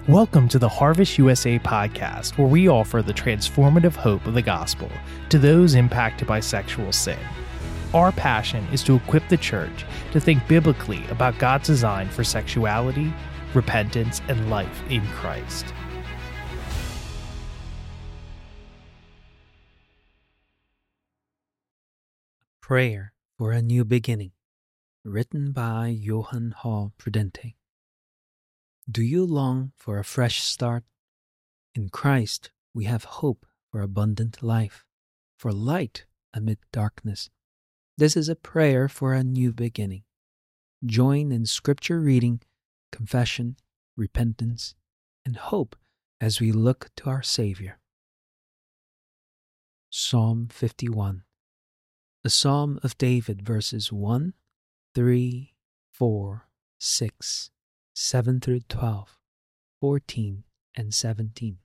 Welcome to the Harvest USA podcast, where we offer the transformative hope of the gospel to those impacted by sexual sin. Our passion is to equip the church to think biblically about God's design for sexuality, repentance, and life in Christ. Prayer for a New Beginning, written by Johann Hall Prudente. Do you long for a fresh start? In Christ, we have hope for abundant life, for light amid darkness. This is a prayer for a new beginning. Join in scripture reading, confession, repentance, and hope as we look to our Savior. Psalm 51. A Psalm of David, verses 1, 3, 4, 6, 7 through 12, 14, and 17.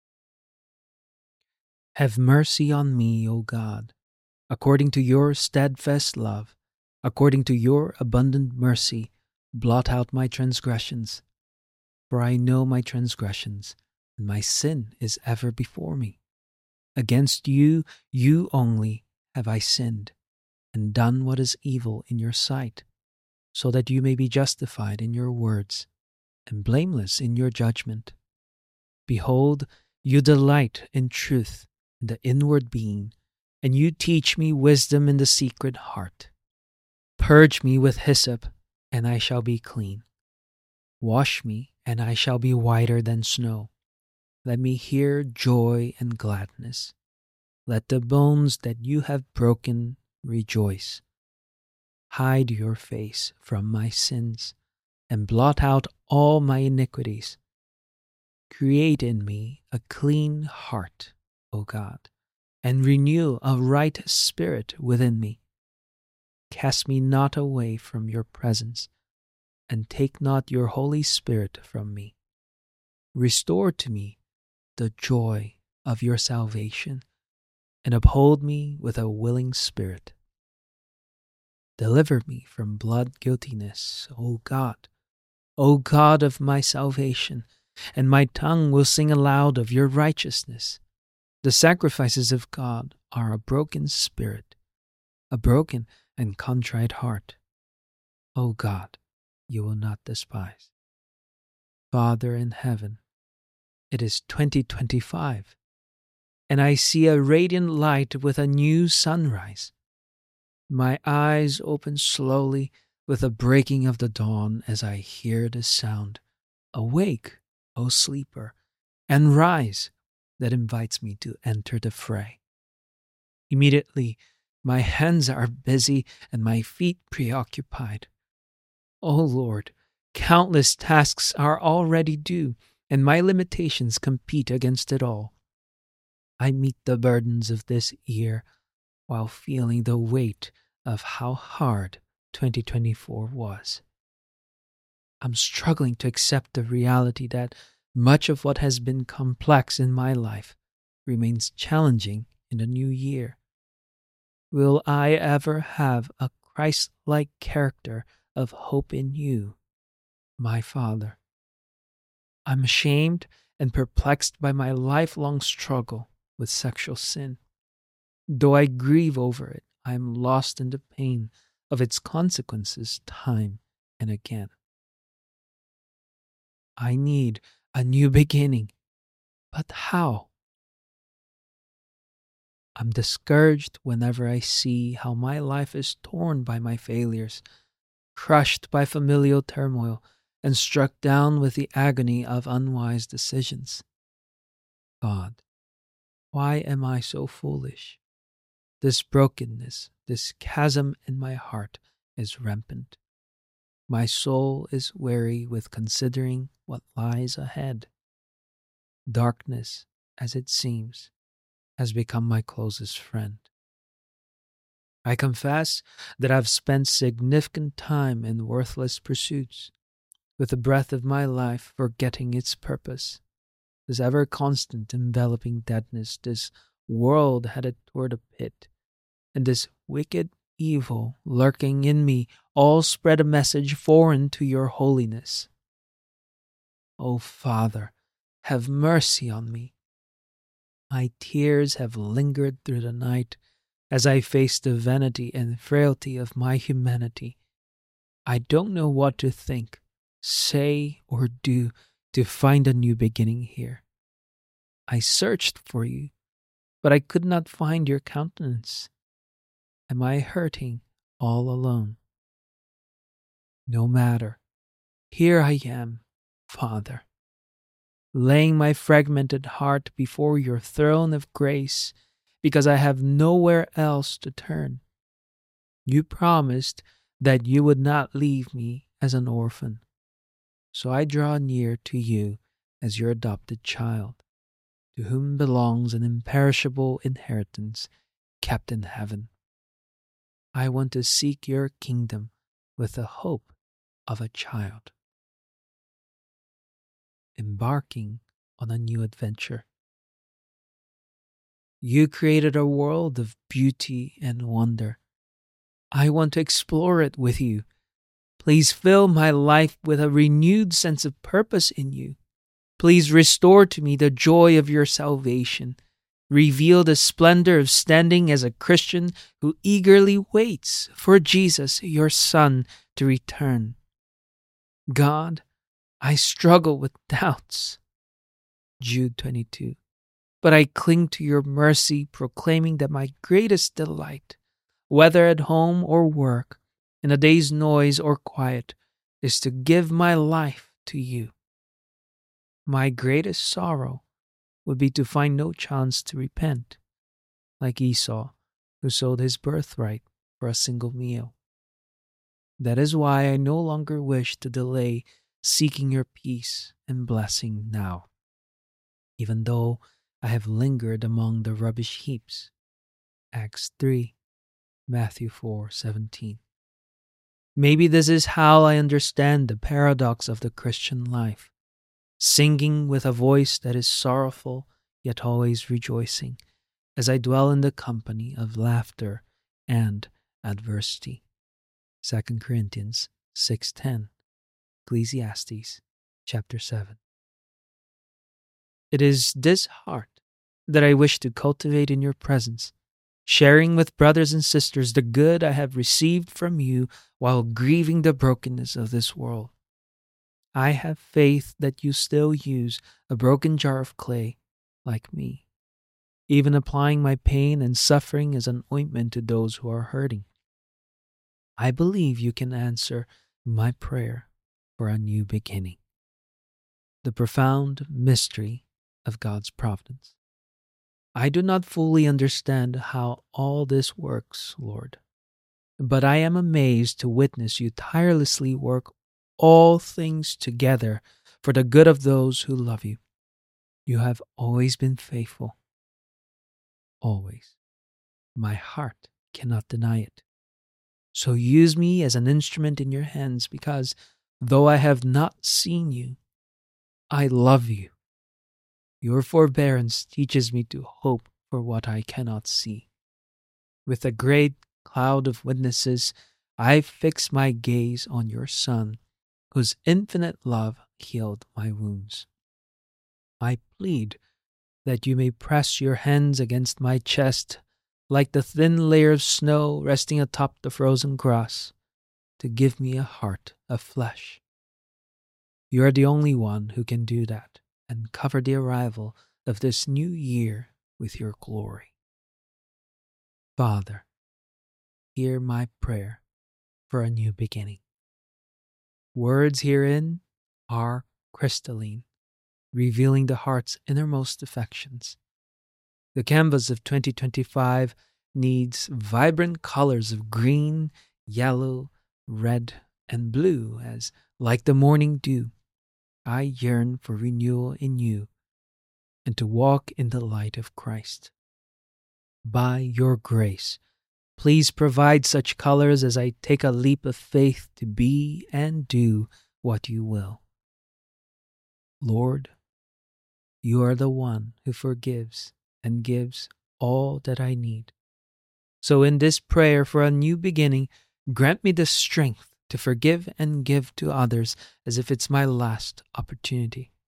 Have mercy on me, O God, according to your steadfast love, according to your abundant mercy, blot out my transgressions. For I know my transgressions, and my sin is ever before me. Against you, you only, have I sinned, and done what is evil in your sight, so that you may be justified in your words, and blameless in your judgment. Behold, you delight in truth in the inward being, and you teach me wisdom in the secret heart. Purge me with hyssop, and I shall be clean. Wash me, and I shall be whiter than snow. Let me hear joy and gladness. Let the bones that you have broken rejoice. Hide your face from my sins, and blot out all my iniquities. Create in me a clean heart, O God, and renew a right spirit within me. Cast me not away from your presence, and take not your Holy Spirit from me. Restore to me the joy of your salvation, and uphold me with a willing spirit. Deliver me from blood guiltiness, O God of my salvation, and my tongue will sing aloud of your righteousness. The sacrifices of God are a broken spirit, a broken and contrite heart. O God, you will not despise. Father in heaven, it is 2025, and I see a radiant light with a new sunrise. My eyes open slowly with the breaking of the dawn as I hear the sound, "Awake, O sleeper, and rise," that invites me to enter the fray. Immediately, my hands are busy and my feet preoccupied. O Lord, countless tasks are already due, and my limitations compete against it all. I meet the burdens of this year while feeling the weight of how hard 2024 was. I'm struggling to accept the reality that much of what has been complex in my life remains challenging in the new year. Will I ever have a Christ-like character of hope in you, my Father? I'm ashamed and perplexed by my lifelong struggle with sexual sin. Though I grieve over it, I am lost in the pain of its consequences time and again. I need a new beginning, but how? I'm discouraged whenever I see how my life is torn by my failures, crushed by familial turmoil, and struck down with the agony of unwise decisions. God, why am I so foolish? This brokenness, this chasm in my heart is rampant. My soul is weary with considering what lies ahead. Darkness, as it seems, has become my closest friend. I confess that I've spent significant time in worthless pursuits, with the breath of my life forgetting its purpose. This ever-constant enveloping deadness, this world headed toward a pit, and this wicked evil lurking in me all spread a message foreign to your holiness. O Father, have mercy on me. My tears have lingered through the night as I face the vanity and frailty of my humanity. I don't know what to think, say, or do to find a new beginning here. I searched for you, but I could not find your countenance. Am I hurting all alone? No matter. Here I am, Father, laying my fragmented heart before your throne of grace because I have nowhere else to turn. You promised that you would not leave me as an orphan, so I draw near to you as your adopted child, to whom belongs an imperishable inheritance kept in heaven. I want to seek your kingdom with the hope of a child. Embarking on a new adventure. You created a world of beauty and wonder. I want to explore it with you. Please fill my life with a renewed sense of purpose in you. Please restore to me the joy of your salvation. Reveal the splendor of standing as a Christian who eagerly waits for Jesus, your Son, to return. God, I struggle with doubts. Jude 22. But I cling to your mercy, proclaiming that my greatest delight, whether at home or work, in a day's noise or quiet, is to give my life to you. My greatest sorrow would be to find no chance to repent, like Esau, who sold his birthright for a single meal. That is why I no longer wish to delay seeking your peace and blessing now, even though I have lingered among the rubbish heaps. Acts 3, Matthew 4:17. Maybe this is how I understand the paradox of the Christian life, singing with a voice that is sorrowful yet always rejoicing, as I dwell in the company of laughter and adversity. 2 Corinthians 6:10, Ecclesiastes chapter 7. It is this heart that I wish to cultivate in your presence, sharing with brothers and sisters the good I have received from you while grieving the brokenness of this world. I have faith that you still use a broken jar of clay like me, even applying my pain and suffering as an ointment to those who are hurting. I believe you can answer my prayer for a new beginning. The profound mystery of God's providence. I do not fully understand how all this works, Lord, but I am amazed to witness you tirelessly work all things together for the good of those who love you. You have always been faithful. Always. My heart cannot deny it. So use me as an instrument in your hands, because though I have not seen you, I love you. Your forbearance teaches me to hope for what I cannot see. With a great cloud of witnesses, I fix my gaze on your Son, whose infinite love healed my wounds. I plead that you may press your hands against my chest like the thin layer of snow resting atop the frozen grass, to give me a heart of flesh. You are the only one who can do that and cover the arrival of this new year with your glory. Father, hear my prayer for a new beginning. Words herein are crystalline, revealing the heart's innermost affections. The canvas of 2025 needs vibrant colors of green, yellow, red, and blue as, like the morning dew, I yearn for renewal in you and to walk in the light of Christ. By your grace, please provide such colors as I take a leap of faith to be and do what you will. Lord, you are the one who forgives and gives all that I need. So in this prayer for a new beginning, grant me the strength to forgive and give to others as if it's my last opportunity.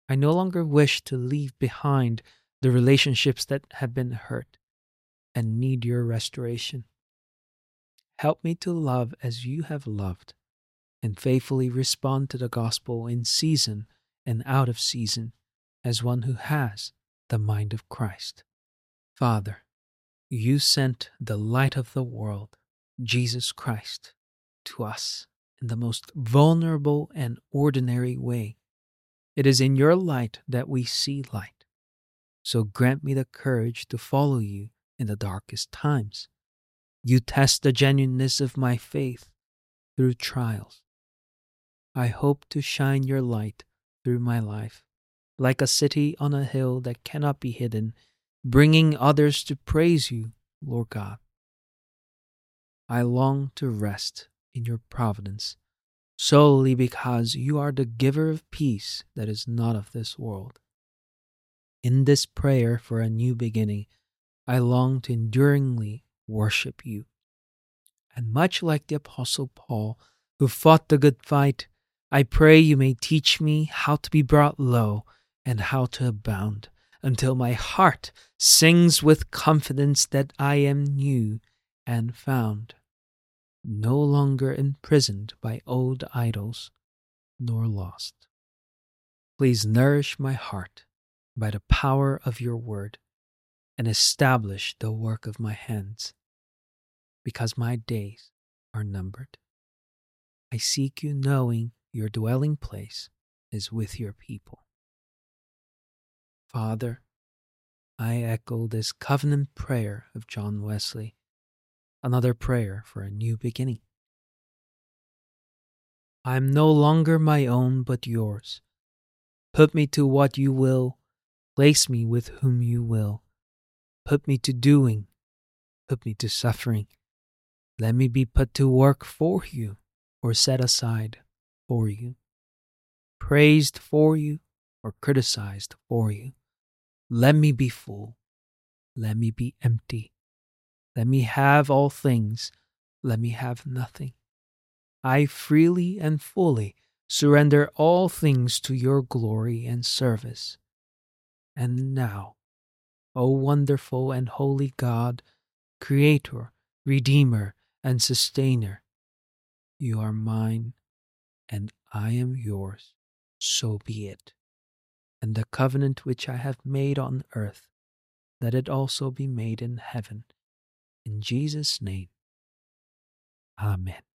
I no longer wish to leave behind the relationships that have been hurt and need your restoration. Help me to love as you have loved and faithfully respond to the gospel in season and out of season as one who has the mind of Christ. Father, you sent the light of the world, Jesus Christ, to us in the most vulnerable and ordinary way. It is in your light that we see light. So grant me the courage to follow you in the darkest times. You test the genuineness of my faith through trials. I hope to shine your light through my life, like a city on a hill that cannot be hidden, bringing others to praise you, Lord God. I long to rest in your providence, solely because you are the giver of peace that is not of this world. In this prayer for a new beginning, I long to enduringly worship you. And much like the Apostle Paul, who fought the good fight, I pray you may teach me how to be brought low and how to abound, until my heart sings with confidence that I am new and found, no longer imprisoned by old idols, nor lost. Please nourish my heart by the power of your word, and establish the work of my hands, because my days are numbered. I seek you knowing your dwelling place is with your people. Father, I echo this covenant prayer of John Wesley, another prayer for a new beginning. I am no longer my own but yours. Put me to what you will, place me with whom you will. Put me to doing, put me to suffering. Let me be put to work for you, or set aside for you, praised for you, or criticized for you. Let me be full, let me be empty. Let me have all things, let me have nothing. I freely and fully surrender all things to your glory and service. And now, O wonderful and holy God, Creator, Redeemer, and Sustainer, you are mine, and I am yours, so be it. And the covenant which I have made on earth, let it also be made in heaven. In Jesus' name, Amen.